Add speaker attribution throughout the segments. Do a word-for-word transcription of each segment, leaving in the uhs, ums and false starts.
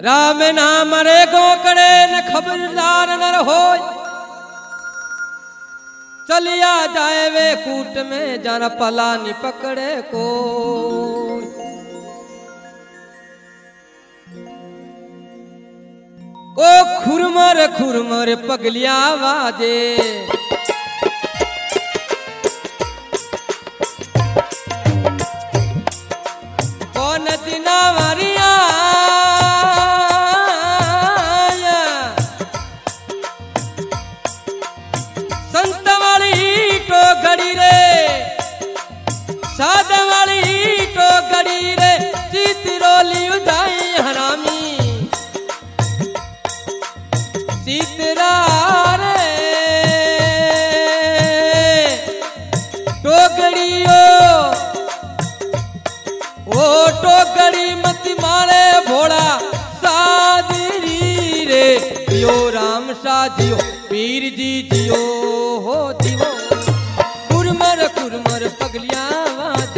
Speaker 1: राम नाम रे गोकड़े न खबरदार न हो, चलिया जाए वे कूट में जरा पला नी पकड़े को। ओ खुरमर खुरमर पगलिया वाजे, कौन दिना वरिया संत वाली तो गड़ी रे, साध वाली तो गड़ी रे, सीत रोली उदाई हरामी सीतरा रे टोकड़ियो। ओ टोकड़ी मत मारे भोला सादरी रे, जियो राम सा जियो पीर जी जियो हो जियो, कुरमर कुरमर पगलिया वादे।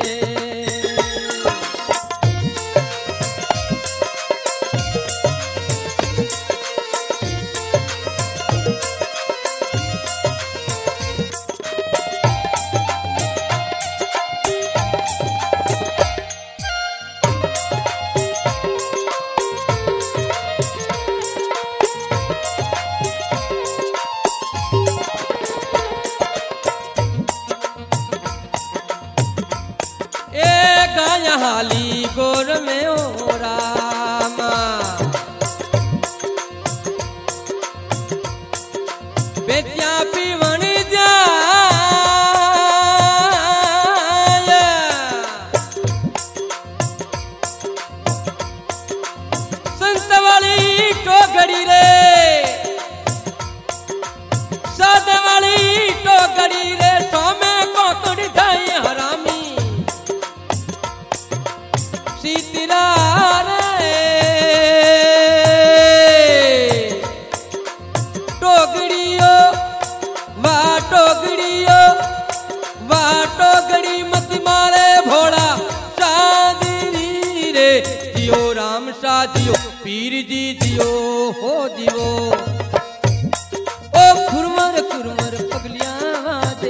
Speaker 1: हाली गोर में ओ रामा, बेटिया पीवण जा संत वाली टोकड़ी रे, साध वाली टोकड़ी रे, सोमे कोकड़ी ढाई हरामी सीतरा रे टोकड़ियो। वाह टोकड़ियो वाह टोकड़ी मत मारे भोला सादरी रे, जियो राम सा जियो पीर जी जियो हो जियो। ओ खुरमर खुरमर पगलिया वादे,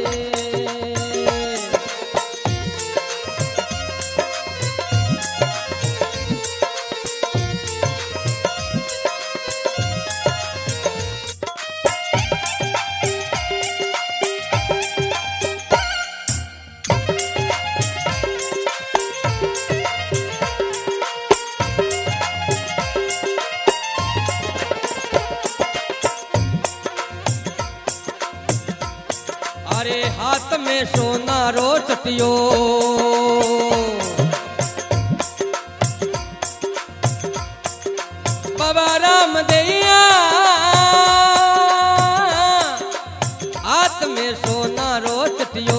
Speaker 1: अरे हाथ में सोना रो चटियो, बाबा राम दैया हाथ में सोना रो चटियो।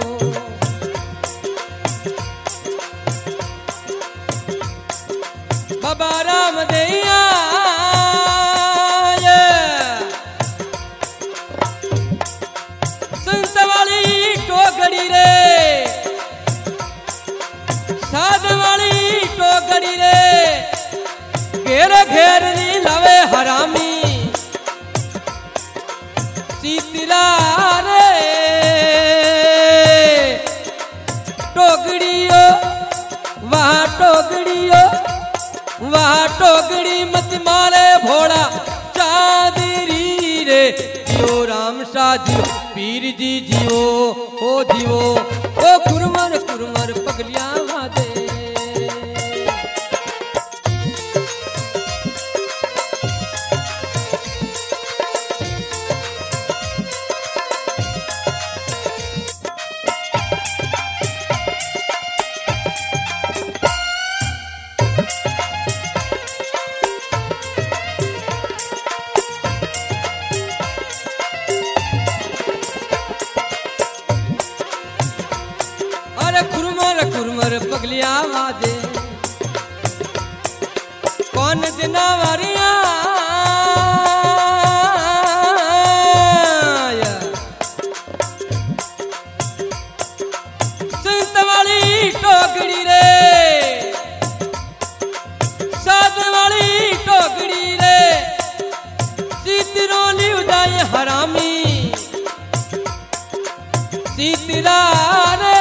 Speaker 1: बाबा राम दैया टोकड़ी रे, साध वाली टोकड़ी रे, घेर घेर नी लवे हरामी सीतरा रे टोकड़ियो। वहाँ टोकड़ियो वहाँ टोकड़ी मत मारे भोला चादरी रे, जियो राम सा जियो पीर जी जियो हो जियो। ओ कुरमर कुरमर पगलिया वादे, खुरमर खुरमर पगलिया वादे, कौन दिना वारिया संत वाली टोकड़ी रे, साध वाली शीतला रे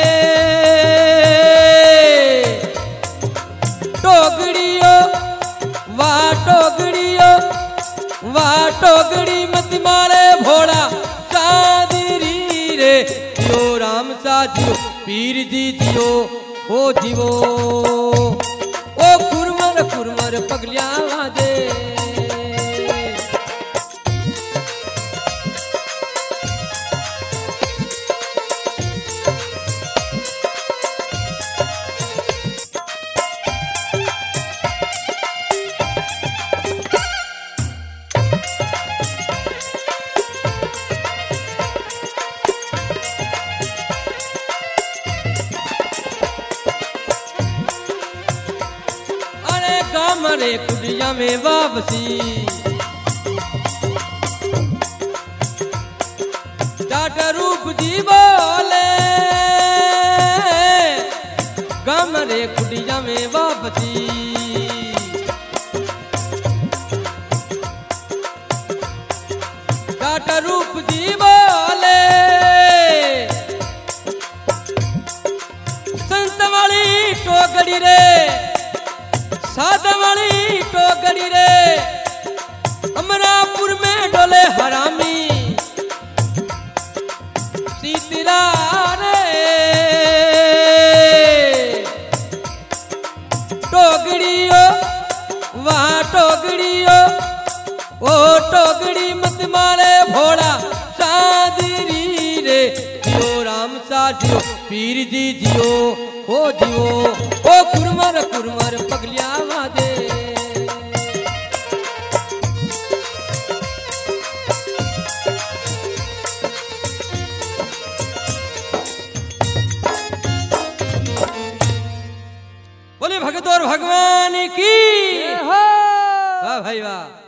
Speaker 1: टोगड़ियो वाह टोगड़ियो वाह टोगड़ी मत मारे भोला चांदरी रे जियो राम सा जियो पीर जी जियो ओ जीवो ओ कुरमर कुरमर पगलिया वादे मरे कुड़िया में वापसी डाटा रूप जी बोले गमरे कुड़िया में वापसी डाटा रूप जी बोले संत वाली टोकड़ी रे साधवाली टोकरी रे अमरापुर में डोले हरामी शीतला रे टोगड़ियो वहाँ टोगड़ियो ओ टोगड़ी मत मारे भोला चांदरी रे जियो राम सा जियो पीर जी जियो ओ जियो ओ कुरमर कुरमर पगलिया वादे बोले भगत और भगवान की वाह भाई वाह।